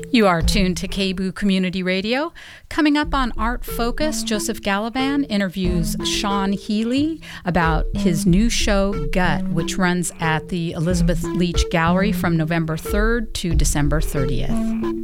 You are tuned to KBOO Community Radio. Coming up on Art Focus, Joseph Gallivan interviews Sean Healy about his new show, Gut, which runs at the Elizabeth Leach Gallery from November 3rd to December 30th.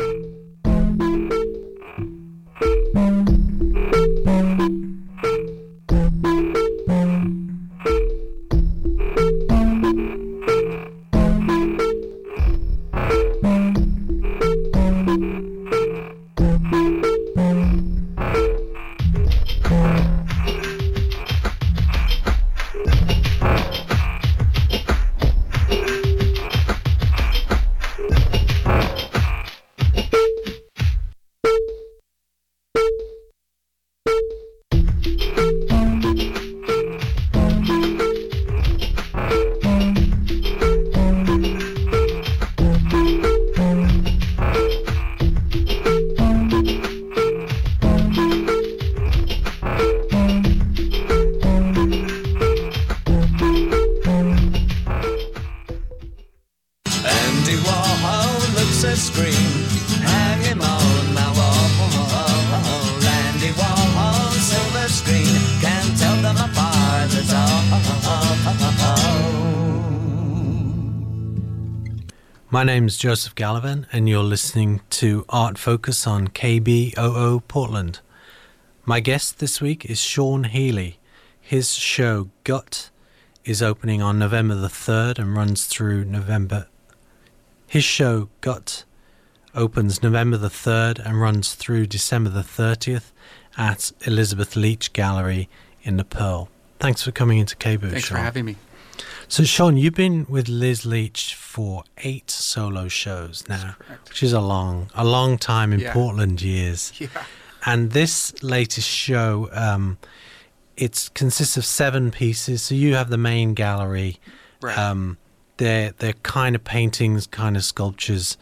My name's Joseph Gallivan, and you're listening to Art Focus on KBOO Portland. My guest this week is Sean Healy. His show, Gut, is opening on November the 3rd and runs through November. His show, Gut, opens November the 3rd and runs through December the 30th at Elizabeth Leach Gallery in the Pearl. Thanks for coming into KBOO, Thanks Sean. for having me. So, Sean, you've been with Liz Leach for 8 solo shows now, which is a long time in Portland years. Yeah. And this latest show, it consists of 7 pieces. So you have the main gallery. Right. They're kind of paintings, kind of sculptures.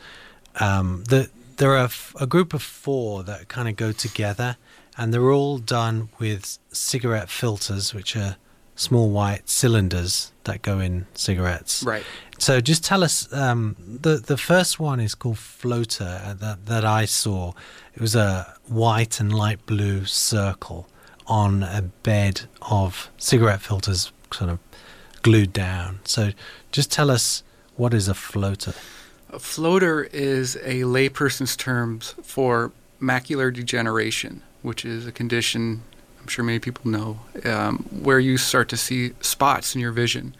There are a group of 4 that kind of go together, and they're all done with cigarette filters, which are small white cylinders that go in cigarettes. Right. So just tell us, the first one is called Floater that I saw. It was a white and light blue circle on a bed of cigarette filters sort of glued down. So just tell us, what is a floater? A floater is a layperson's terms for macular degeneration, which is a condition I'm sure many people know, where you start to see spots in your vision.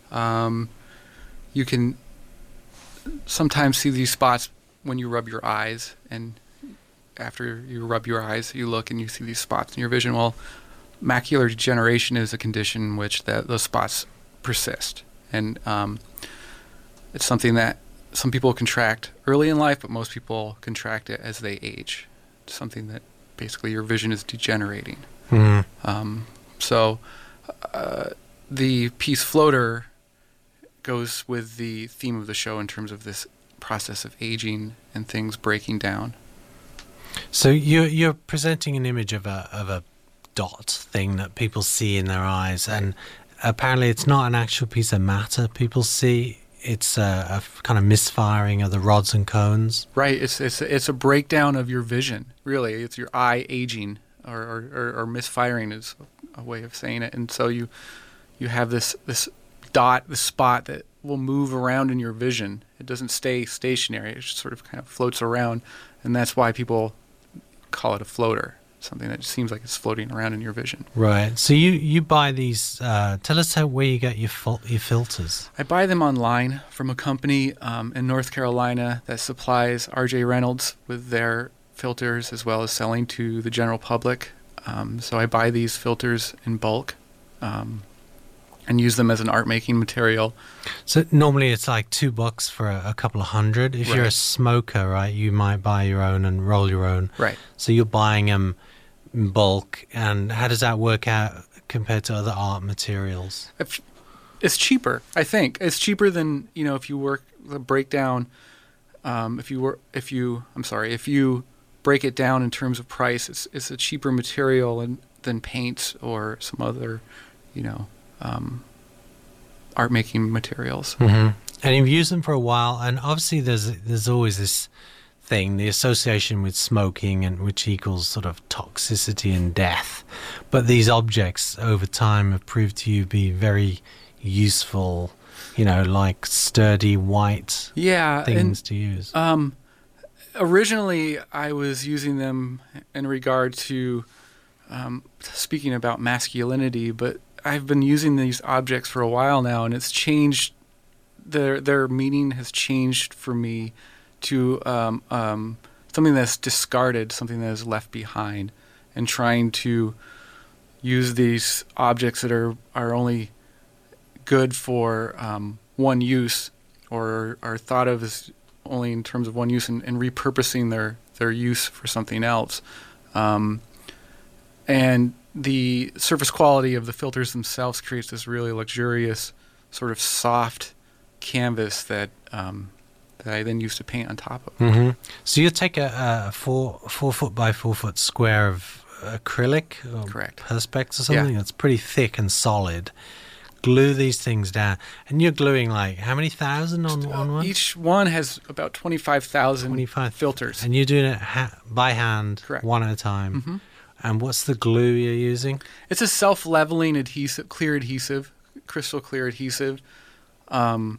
You can sometimes see these spots when you rub your eyes, and after you rub your eyes, you look and you see these spots in your vision. Well, macular degeneration is a condition in which those spots persist, and it's something that some people contract early in life, but most people contract it as they age. It's something that basically your vision is degenerating. Mm-hmm. So the piece Floater goes with the theme of the show in terms of this process of aging and things breaking down. So you're presenting an image of a dot thing that people see in their eyes, and apparently it's not an actual piece of matter people see. It's a kind of misfiring of the rods and cones. Right. It's a breakdown of your vision. Really, it's your eye aging, or misfiring is a way of saying it. And so you have this dot, this spot that will move around in your vision. It doesn't stay stationary. It just sort of kind of floats around, and that's why people call it a floater. Something that seems like it's floating around in your vision. Right. So you buy these. Tell us where you get your filters. I buy them online from a company in North Carolina that supplies R.J. Reynolds with their filters, as well as selling to the general public. So I buy these filters in bulk and use them as an art making material. So normally it's like $2 for a couple of hundred. If you're a smoker, right, you might buy your own and roll your own. Right. So you're buying them in bulk, and how does that work out compared to other art materials? It's cheaper, I think. It's cheaper than, if you work the breakdown. If you break it down in terms of price, it's a cheaper material than paints or some other, art making materials. Mm-hmm. And you've used them for a while, and obviously there's always this thing, the association with smoking, and which equals sort of toxicity and death. But these objects over time have proved to you be very useful, like sturdy white things to use. Originally, I was using them in regard to speaking about masculinity, but I've been using these objects for a while now, and it's changed. Their meaning has changed for me to something that's discarded, something that is left behind, and trying to use these objects that are only good for one use, or are thought of as only in terms of one use, and repurposing their use for something else. And the surface quality of the filters themselves creates this really luxurious, sort of soft canvas that I then use to paint on top of. Mm-hmm. So you take a 4 foot by 4 foot square of acrylic or Correct. Perspex or something that's pretty thick and solid. Glue these things down, and you're gluing like how many thousand on one? Each one has about 25,000 filters, and you're doing it by hand, Correct. one at a time. Mm-hmm. And what's the glue you're using? It's a self-leveling adhesive, clear adhesive, crystal clear adhesive, and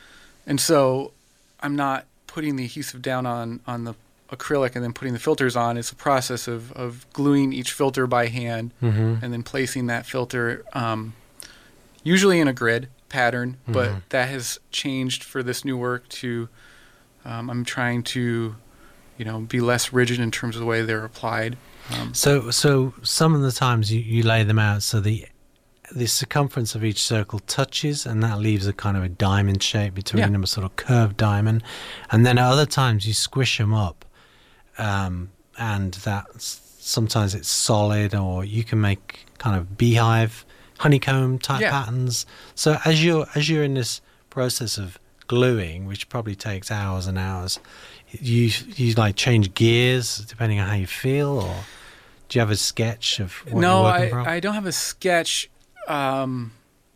so I'm not putting the adhesive down on the acrylic and then putting the filters on. It's a process of gluing each filter by hand, and then placing that filter. Usually in a grid pattern, but that has changed for this new work to, I'm trying to, be less rigid in terms of the way they're applied. So some of the times you lay them out so the circumference of each circle touches, and that leaves a kind of a diamond shape between them, a sort of curved diamond. And then at other times you squish them up, and sometimes it's solid, or you can make kind of beehive, honeycomb type patterns. So as you're in this process of gluing, which probably takes hours and hours, you like change gears depending on how you feel, or do you have a sketch of what you're working from? I don't have a sketch. Some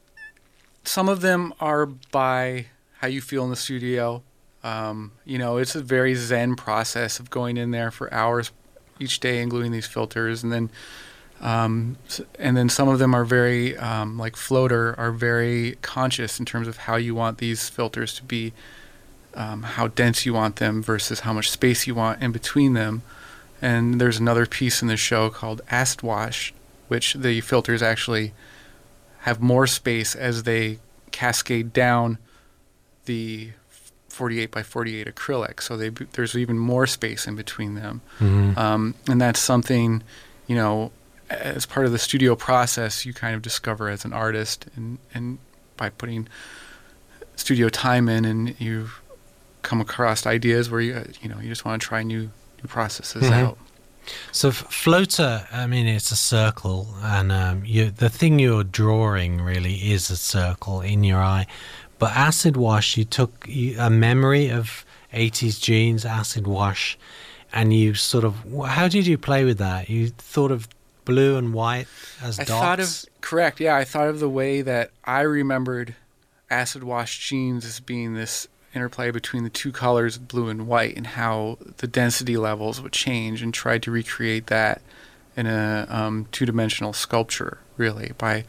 of them are by how you feel in the studio. It's a very zen process of going in there for hours each day and gluing these filters, and then some of them are very, like Floater, are very conscious in terms of how you want these filters to be, how dense you want them versus how much space you want in between them. And there's another piece in the show called Acid Wash, which the filters actually have more space as they cascade down the 48 by 48 acrylic. So there's even more space in between them. And that's something, as part of the studio process, you kind of discover as an artist, and by putting studio time in, and you come across ideas where you just want to try new processes out. So Floater, I mean, it's a circle, and the thing you're drawing really is a circle in your eye. But Acid Wash, you took a memory of 80s jeans, Acid Wash, and you sort of, how did you play with that? You thought of blue and white as dots? I thought of the way that I remembered Acid Wash jeans as being this interplay between the two colors, blue and white, and how the density levels would change, and tried to recreate that in a two-dimensional sculpture, really, by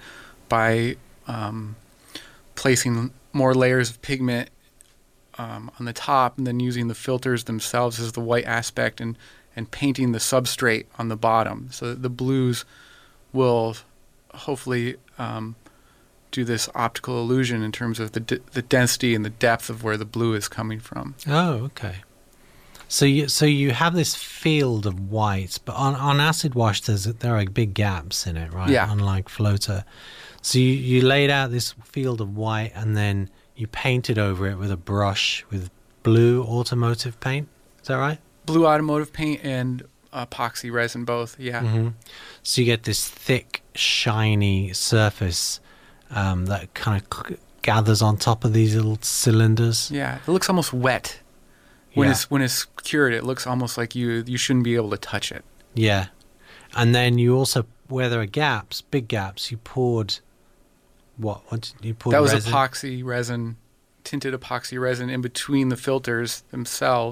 placing more layers of pigment on the top, and then using the filters themselves as the white aspect, and painting the substrate on the bottom, so that the blues will hopefully do this optical illusion in terms of the density and the depth of where the blue is coming from. Oh, okay. So you have this field of white, but on Acid Wash there are big gaps in it, right? Yeah. Unlike Floater. So you laid out this field of white, and then you painted over it with a brush with blue automotive paint. Is that right? Blue automotive paint and epoxy resin, both. Yeah. Mm-hmm. So you get this thick, shiny surface that kind of gathers on top of these little cylinders. Yeah, it looks almost wet. When it's cured, it looks almost like you shouldn't be able to touch it. Yeah. And then you also, where there are gaps, big gaps, you poured what did you pour? That was resin? Epoxy resin, tinted epoxy resin in between the filters themselves,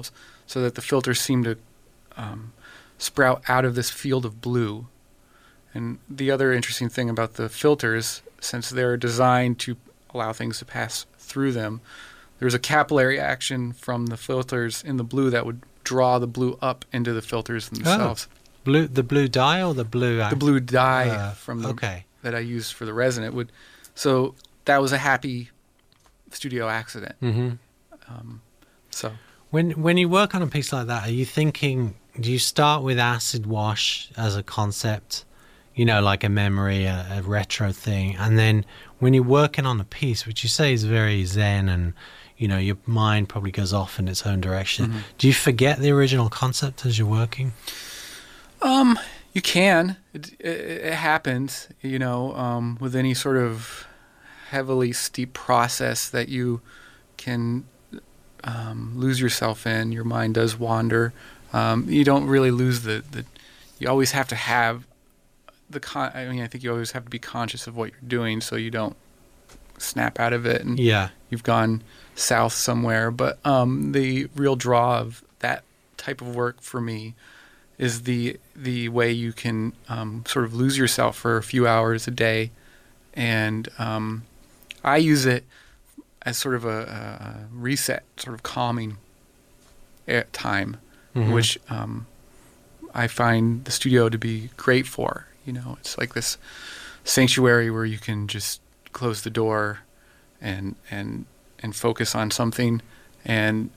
so that the filters seem to sprout out of this field of blue. And the other interesting thing about the filters, since they're designed to allow things to pass through them, there's a capillary action from the filters in the blue that would draw the blue up into the filters themselves. The blue dye or the blue? The blue dye that I used for the resin. So that was a happy studio accident. Mm-hmm. So when you work on a piece like that, are you thinking? Do you start with acid wash as a concept? Like a memory, a retro thing. And then when you're working on a piece, which you say is very zen and, your mind probably goes off in its own direction. Mm-hmm. Do you forget the original concept as you're working? You can. It happens, with any sort of heavily steep process that you can lose yourself in. Your mind does wander. You don't really lose you always have to have I think you always have to be conscious of what you're doing so you don't snap out of it and you've gone south somewhere. But the real draw of that type of work for me is the way you can sort of lose yourself for a few hours a day. And I use it as sort of a reset, sort of calming time, mm-hmm. which I find the studio to be great for. It's like this sanctuary where you can just close the door and focus on something and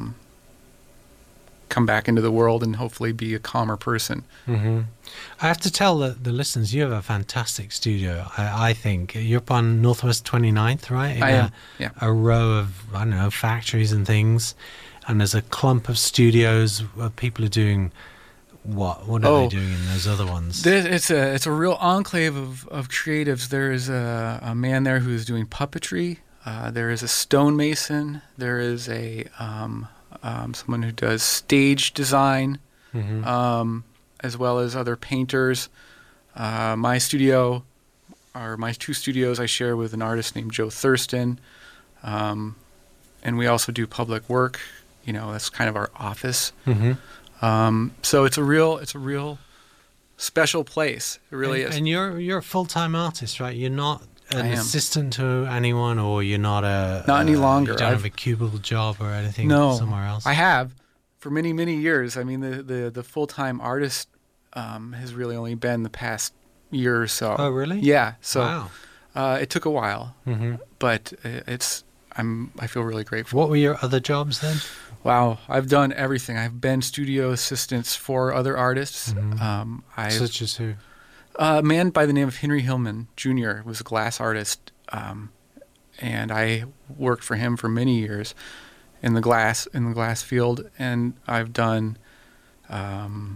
come back into the world and hopefully be a calmer person. Mm-hmm. I have to tell the listeners, you have a fantastic studio. I think you're up on Northwest 29th, right? I am, yeah. A row of, factories and things. And there's a clump of studios where people are doing... What are they doing in those other ones? It's a real enclave of creatives. There is a man there who is doing puppetry. There is a stonemason. There is a someone who does stage design, mm-hmm. As well as other painters. My studio, or my two studios, I share with an artist named Joe Thurston, and we also do public work. That's kind of our office. Mm-hmm. So it's a real special place. It really is. And you're a full-time artist, right? You're not an assistant to anyone, or you're not any longer. You don't have a cubicle job or anything somewhere else. I have for many, many years. I mean, the full-time artist has really only been the past year or so. Oh, really? Yeah. So wow. It took a while, mm-hmm. but I feel really grateful. What were your other jobs then? Wow, I've done everything. I've been studio assistants for other artists. Mm-hmm. Such as who? A man by the name of Henry Hillman Jr. was a glass artist, and I worked for him for many years in the glass field. And I've done, I've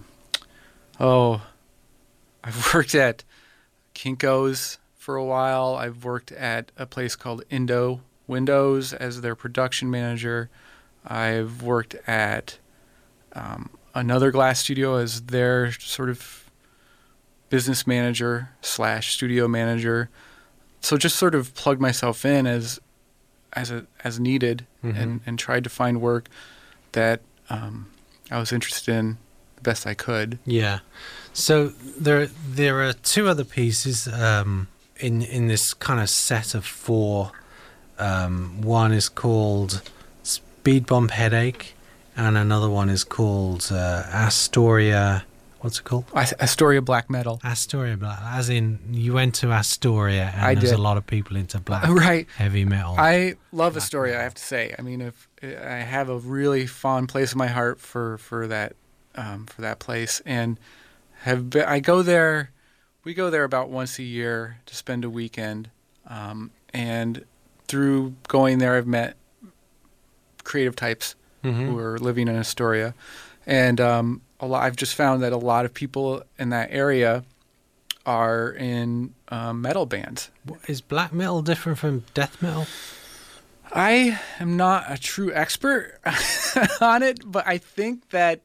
worked at Kinko's for a while. I've worked at a place called Indo Windows as their production manager. I've worked at another glass studio as their sort of business manager / studio manager. So just sort of plugged myself in as needed, mm-hmm. and tried to find work that I was interested in the best I could. Yeah. So there are two other pieces in this kind of set of four. One is called Speed Bump Headache, and another one is called Astoria. What's it called? Astoria Black Metal. Astoria Black, as in you went to Astoria, and there's a lot of people into black heavy metal. I love Astoria, metal. I have to say. I mean, if I have a really fond place in my heart for that place, and I go there. We go there about once a year to spend a weekend, and through going there, I've met creative types, mm-hmm. who are living in Astoria, and I've just found that a lot of people in that area are in metal bands. Is black metal different from death metal? I am not a true expert on it, but I think that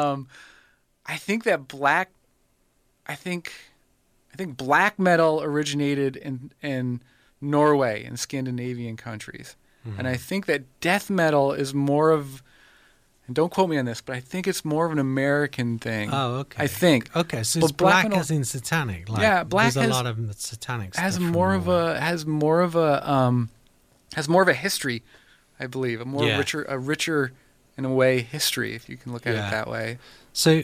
black metal originated in Norway and Scandinavian countries. Mm-hmm. And I think that death metal is more of and don't quote me on this, but I think it's more of an American thing. Oh, okay. I think. Okay, so it's black as in satanic. Like, yeah, black there's a lot of satanic stuff. Has more of a history, I believe, a richer in a way history, if you can look at it that way. So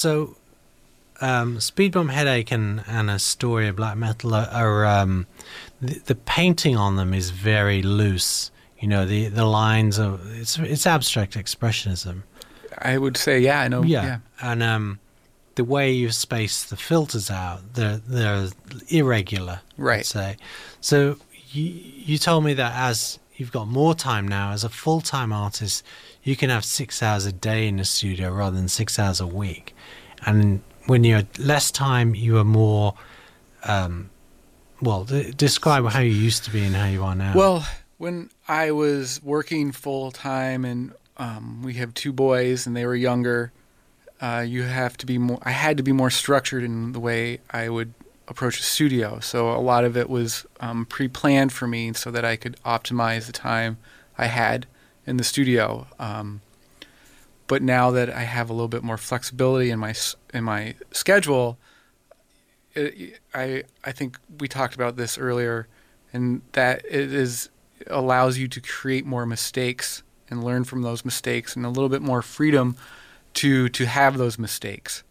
Speed Bump Headache and Astoria Black Metal are the painting on them is very loose. You know, the lines are it's abstract expressionism. I would say, I know. Yeah. And the way you space the filters out, they're irregular. Right. I'd say. So you told me that as you've got more time now as a full-time artist, you can have 6 hours a day in the studio rather than 6 hours a week. And when you had less time, you were more. Describe how you used to be and how you are now. Well, when I was working full time and we have 2 boys and they were younger, you have to be more. I had to be more structured in the way I would approach a studio. So a lot of it was pre-planned for me, so that I could optimize the time I had in the studio. But now that I have a little bit more flexibility in my schedule, I think we talked about this earlier, and that it allows you to create more mistakes and learn from those mistakes, and a little bit more freedom to have those mistakes.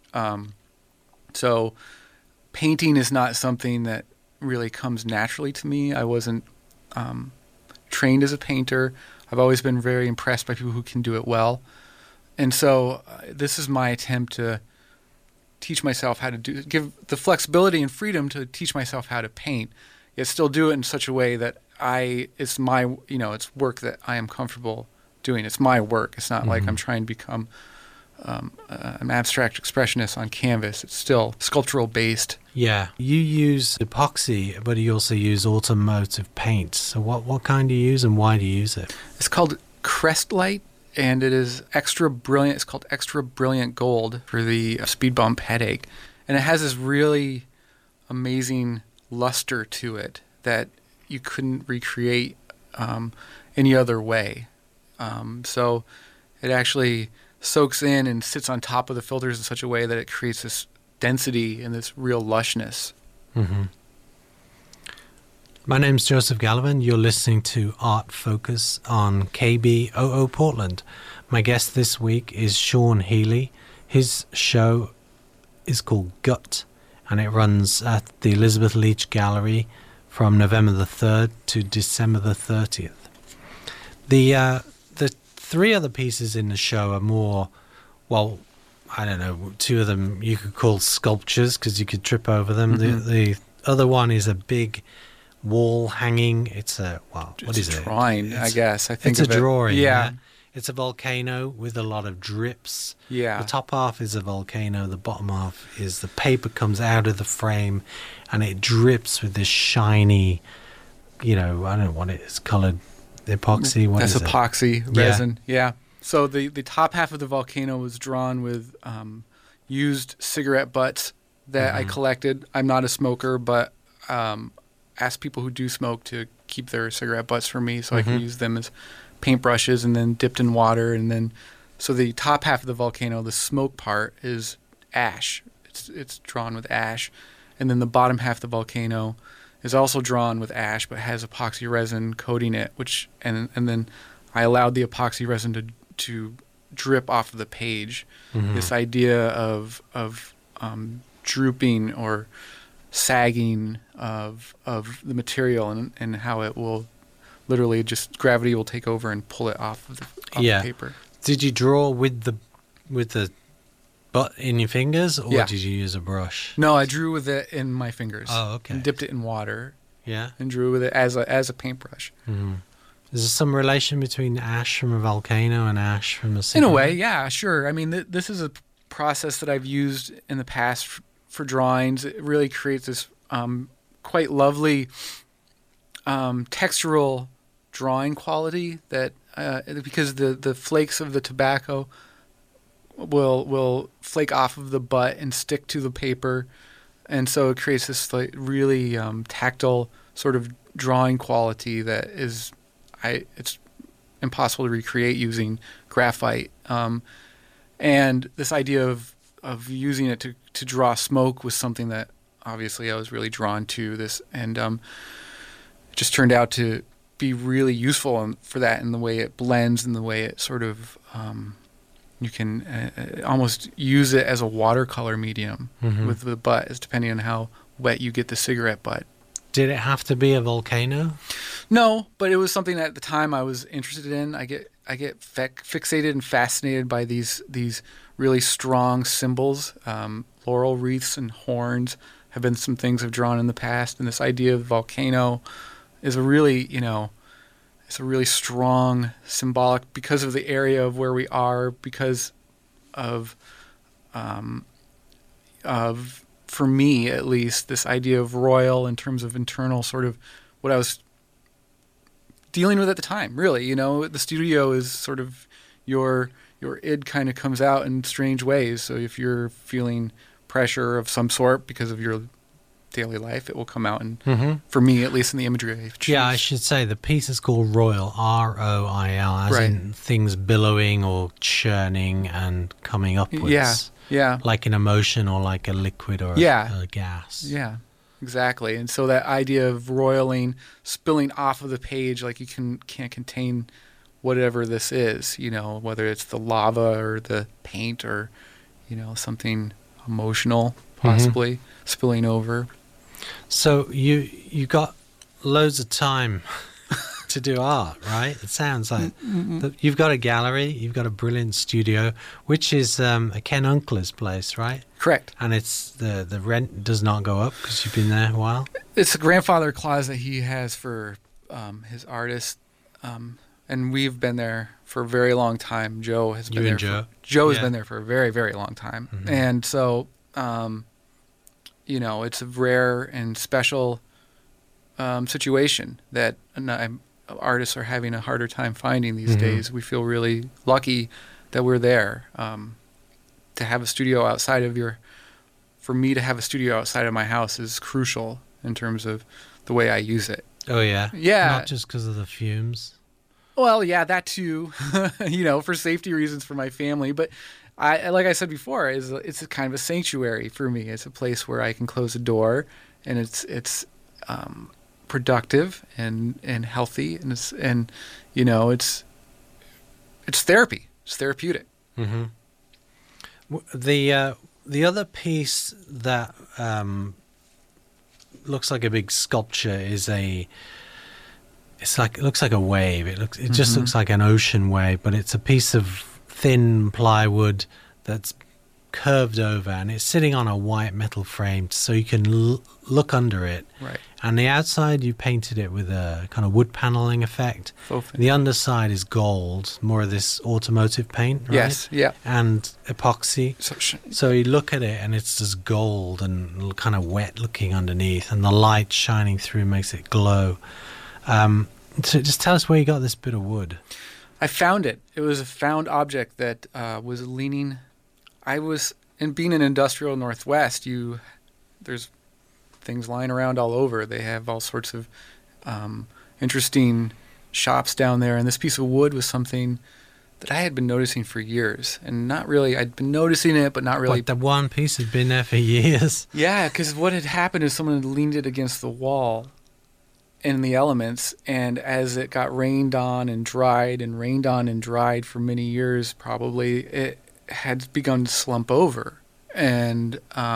So painting is not something that really comes naturally to me. I wasn't trained as a painter. I've always been very impressed by people who can do it well. And so this is my attempt to teach myself how to give the flexibility and freedom to teach myself how to paint, yet still do it in such a way that it's work that I am comfortable doing. It's my work. It's not like I'm trying to become an abstract expressionist on canvas. It's still sculptural based. Yeah. You use epoxy, but you also use automotive paint. So what kind do you use and why do you use it? It's called Crestlight, and it is extra brilliant. It's called Extra Brilliant Gold for the Speed Bump Headache. And it has this really amazing luster to it that you couldn't recreate any other way. So it actually soaks in and sits on top of the filters in such a way that it creates this density and this real lushness. Mm-hmm. My name's Joseph Gallivan. You're listening to Art Focus on KBOO Portland. My guest this week is Sean Healy. His show is called Gut, and it runs at the Elizabeth Leach Gallery from November the 3rd to December the 30th. The 3 other pieces in the show are more, well, I don't know, 2 of them you could call sculptures because you could trip over them. Mm-hmm. The other one is a big wall hanging. It's a drawing, I guess. I think it's a drawing. Yeah. It's a volcano with a lot of drips. Yeah. The top half is a volcano. The bottom half is the paper comes out of the frame and it drips with this shiny, I don't know what it is, colored epoxy. What That's is epoxy resin. Yeah. So the top half of the volcano was drawn with used cigarette butts that I collected. I'm not a smoker, but asked people who do smoke to keep their cigarette butts for me so I can use them as paintbrushes, and then dipped in water. And then so the top half of the volcano, the smoke part, is ash. It's drawn with ash. And then the bottom half of the volcano is also drawn with ash but has epoxy resin coating it, and then I allowed the epoxy resin to drip off of the page. This idea of drooping or sagging of the material, and how it will literally just gravity will take over and pull it off of the paper. Did you draw with the butt in your fingers, or did you use a brush? No, I drew with it in my fingers. Oh, okay. And dipped it in water. Yeah. And drew with it as a paintbrush. Mm-hmm. Is there some relation between ash from a volcano and ash from a cigarette? In a way, yeah, sure. I mean, this is a process that I've used in the past for drawings. It really creates this quite lovely textural drawing quality that because the flakes of the tobacco will flake off of the butt and stick to the paper, and so it creates this like really tactile sort of drawing quality that is it's impossible to recreate using graphite, and this idea of using it to draw smoke was something that obviously I was really drawn to. This, and it just turned out to be really useful for that, in the way it blends and the way it sort of you can almost use it as a watercolor medium with the butt, is depending on how wet you get the cigarette butt. Did it have to be a volcano? No, but it was something that at the time I was interested in. I get fixated and fascinated by these really strong symbols. Laurel wreaths and horns have been some things I've drawn in the past, and this idea of volcano is a really, it's a really strong symbolic, because of the area of where we are, because of for me at least, this idea of royal in terms of internal sort of what I was dealing with at the time. Really, the studio is sort of your id kind of comes out in strange ways. So if you're feeling pressure of some sort because of your daily life, it will come out, and for me at least, in the imagery I choose. Yeah, I should say the piece is called Roil, R-O-I-L, as in things billowing or churning and coming upwards. Yeah. Like an emotion or like a liquid or a gas. Yeah, exactly. And so that idea of roiling, spilling off of the page, like you can't contain whatever this is, whether it's the lava or the paint or, something emotional possibly spilling over. So you got loads of time to do art, right? It sounds like you've got a gallery, you've got a brilliant studio, which is a Ken Unkler's place, right? Correct. And it's the rent does not go up because you've been there a while. It's a grandfather clause that he has for his artists, and we've been there for a very long time. Joe has been there. Joe has been there for a very, very long time, and so it's a rare and special situation that artists are having a harder time finding these days. We feel really lucky that we're there. To have a studio outside of for me to have a studio outside of my house is crucial in terms of the way I use it. Oh yeah? Yeah. Not just because of the fumes? Well, yeah, that too, for safety reasons for my family. But like I said before, it's a kind of a sanctuary for me. It's a place where I can close a door, and it's productive and healthy, and it's therapy. It's therapeutic. The other piece that looks like a big sculpture is it looks like a wave. It just looks like an ocean wave, but it's a piece of thin plywood that's curved over, and it's sitting on a white metal frame, so you can look under it. Right. And the outside, you painted it with a kind of wood paneling effect. The underside is gold, more of this automotive paint, right? Yes, yeah. And epoxy. So you look at it, and it's just gold and kind of wet looking underneath, and the light shining through makes it glow. So just tell us where you got this bit of wood. I found it. It was a found object that was leaning. Being in industrial Northwest, there's things lying around all over. They have all sorts of interesting shops down there, and this piece of wood was something that I had been noticing for years, and not really. I'd been noticing it, but not really. But the one piece had been there for years. Yeah, because what had happened is someone had leaned it against the wall in the elements, and as it got rained on and dried for many years, probably it had begun to slump over. And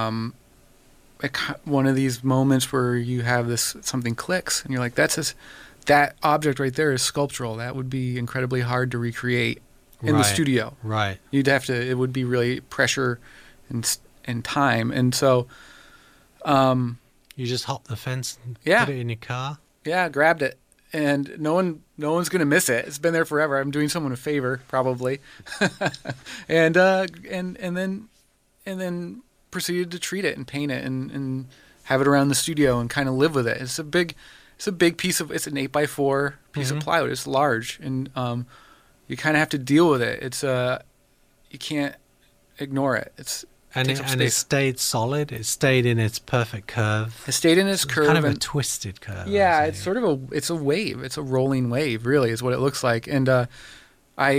one of these moments where you have something clicks, and you're like, that object right there is sculptural. That would be incredibly hard to recreate in the studio. Right. It would be really pressure and time. And so you just hop the fence and put it in your car? Yeah, grabbed it. And no one's going to miss it. It's been there forever. I'm doing someone a favor, probably. and then proceeded to treat it and paint it and have it around the studio and kind of live with it. It's a big piece of. It's an 8x4 piece of plywood. It's large, and you kind of have to deal with it. You can't ignore it. It stayed solid. It stayed in its perfect curve. It stayed in its curve. Kind of a twisted curve. Yeah, it's sort of it's a wave. It's a rolling wave, really, is what it looks like. And I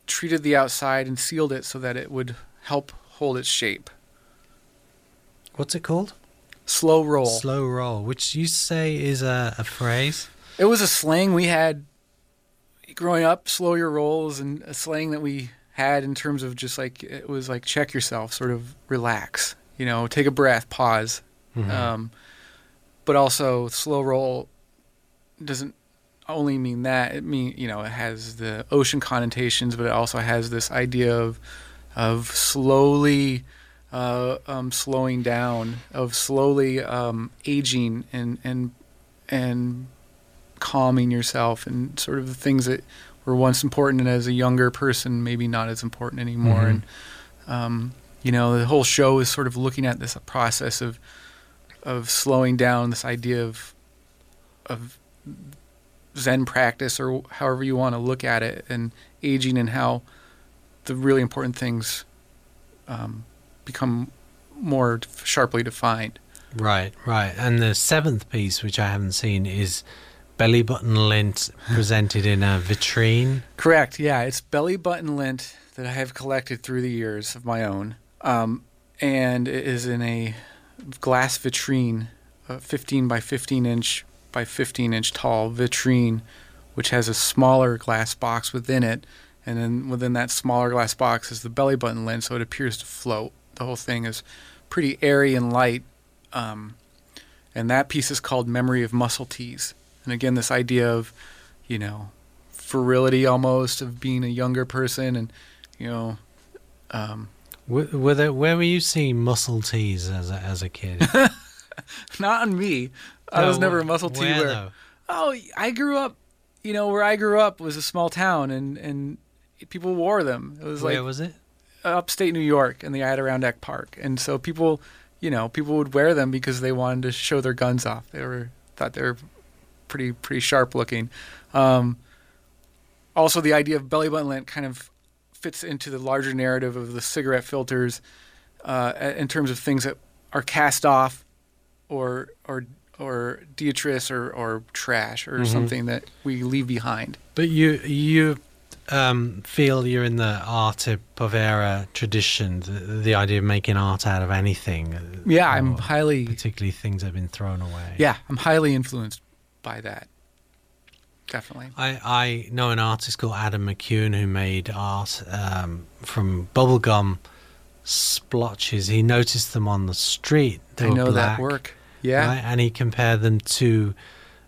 treated the outside and sealed it so that it would help hold its shape. What's it called? Slow roll. Slow roll, which you say is a phrase? It was a slang we had growing up, slow your rolls, and a slang that we had in terms of just like, it was like check yourself, sort of relax, take a breath, pause. Mm-hmm. But also slow roll doesn't only mean that. It it has the ocean connotations, but it also has this idea of slowly slowing down, of slowly aging and calming yourself, and sort of the things that were once important and as a younger person maybe not as important anymore. Mm-hmm. And the whole show is sort of looking at this process of slowing down, this idea of Zen practice, or however you want to look at it, and aging, and how the really important things become more sharply defined. Right. And the seventh piece, which I haven't seen, is Belly Button Lint presented in a vitrine. Correct. Yeah, it's belly button lint that I have collected through the years of my own, and it is in a glass vitrine, 15 by 15 inch by 15 inch tall vitrine, which has a smaller glass box within it, and then within that smaller glass box is the belly button lint, so it appears to float. The whole thing is pretty airy and light, and that piece is called Memory of Muscle Tees. And again, this idea of, virility almost, of being a younger person, and where were you seeing muscle tees as a kid? Not on me. I was never a muscle tee wearer. Though? Oh, I grew up, where I grew up was a small town, and people wore them. It was Where was it? Upstate New York in the Adirondack Park. And so people would wear them because they wanted to show their guns off. Thought they were pretty sharp looking. Also, the idea of belly button lint kind of fits into the larger narrative of the cigarette filters, in terms of things that are cast off or detritus or trash, or mm-hmm. something that we leave behind. But you feel you're in the arte povera tradition, the idea of making art out of anything. Yeah, I'm highly... Particularly things that have been thrown away. Yeah, I'm highly influenced by that. Definitely. I know an artist called Adam McCune who made art from bubblegum splotches. He noticed them on the street. I know black, that work. Yeah. Right? And he compared them to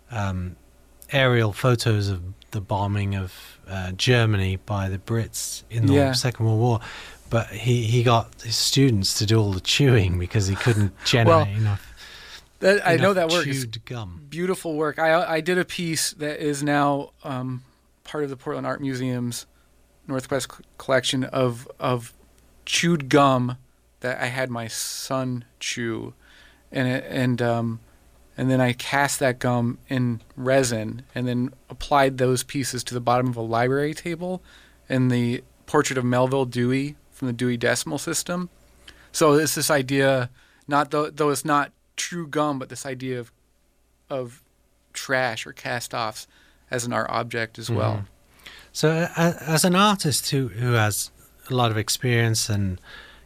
aerial photos of the bombing of Germany by the Brits in the Second World War. But he got his students to do all the chewing because he couldn't generate enough. I know that work is gum. Beautiful work. I did a piece that is now part of the Portland Art Museum's Northwest collection of chewed gum that I had my son chew, and then I cast that gum in resin, and then applied those pieces to the bottom of a library table in the portrait of Melville Dewey from the Dewey Decimal System. So it's this idea, though it's not true gum, but this idea of trash or cast-offs as an art object as well. So as an artist who has a lot of experience, and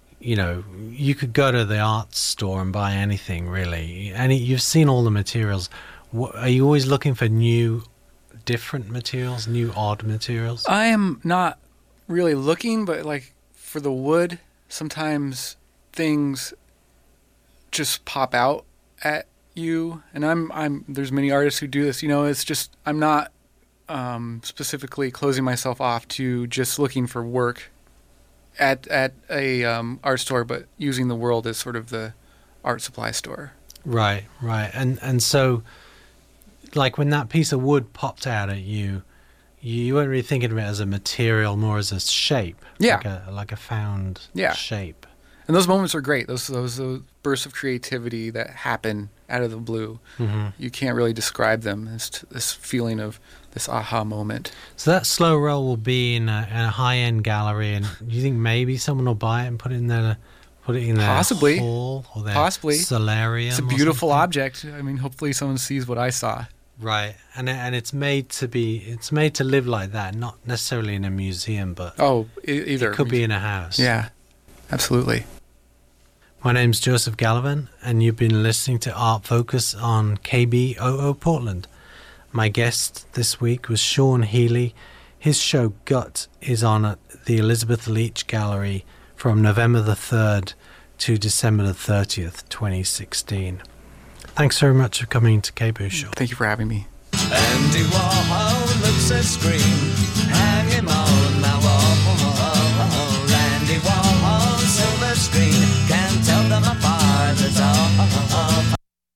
you could go to the art store and buy anything really, and you've seen all the materials. Are you always looking for new, different materials, new odd materials? I am not really looking, but like for the wood, sometimes things just pop out at you, and I'm there's many artists who do this. It's just, I'm not specifically closing myself off to just looking for work at a art store, but using the world as sort of the art supply store. Right. And so, like when that piece of wood popped out at you, you weren't really thinking of it as a material, more as a shape. Yeah. Like a found shape. And those moments are great. Those bursts of creativity that happen out of the blue. Mm-hmm. You can't really describe them. It's this feeling of this aha moment. So that slow roll will be in a high-end gallery, and you think maybe someone will buy it and put it in their possibly hall or their possibly solarium? It's a beautiful object. I mean, hopefully someone sees what I saw. Right, and it's made to live like that, not necessarily in a museum, but either it could be in a house. Yeah, absolutely. My name's Joseph Gallivan, and you've been listening to Art Focus on KBOO Portland. My guest this week was Sean Healy. His show Gut is on at the Elizabeth Leach Gallery from November the 3rd to December the 30th, 2016. Thanks very much for coming to KBOO Show. Thank you for having me. Andy Warhol looks a scream, hang him on my wall. Andy Warhol, silver screen, can't tell them apart at all.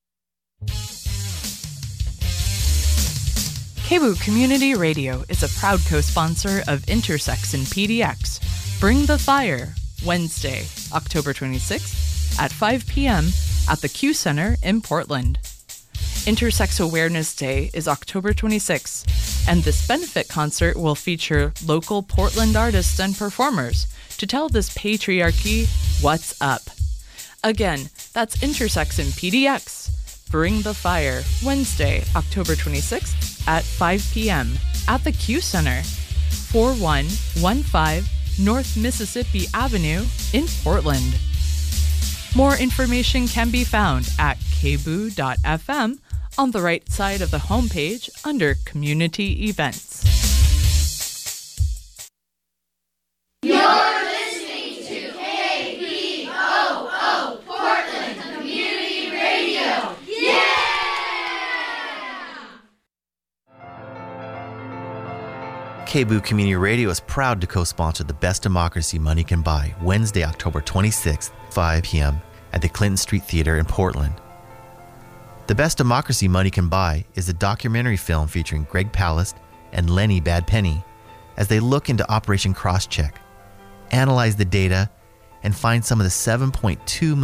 KBOO Community Radio is a proud co-sponsor of Intersex and PDX. Bring the Fire, Wednesday, October 26th at 5 p.m. at the Q Center in Portland. Intersex Awareness Day is October 26th, and this benefit concert will feature local Portland artists and performers to tell this patriarchy what's up. Again, that's Intersex and PDX. Bring the Fire, Wednesday, October 26th at 5 p.m. at the Q Center, 4115 North Mississippi Avenue in Portland. More information can be found at kboo.fm on the right side of the homepage under Community Events. You're listening to KBOO Portland Community Radio. Yeah! KBOO Community Radio is proud to co-sponsor The Best Democracy Money Can Buy, Wednesday, October 26th, 5 p.m. at the Clinton Street Theater in Portland. The Best Democracy Money Can Buy is a documentary film featuring Greg Palast and Lenny Badpenny as they look into Operation Crosscheck, analyze the data, and find some of the $7.2 million